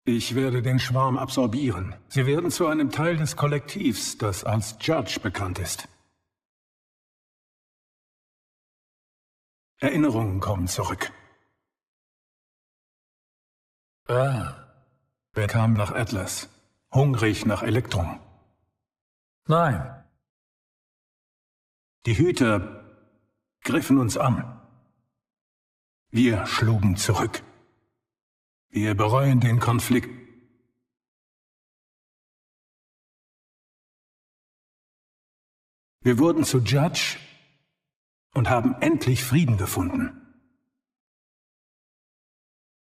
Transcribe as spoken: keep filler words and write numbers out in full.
Ich werde den Schwarm absorbieren. Sie werden zu einem Teil des Kollektivs, das als Judge bekannt ist. Erinnerungen kommen zurück. Ah, wer kam nach Atlas? Hungrig nach Elektron. Nein. Die Hüter griffen uns an. Wir schlugen zurück. Wir bereuen den Konflikt. Wir wurden zu Judge und haben endlich Frieden gefunden.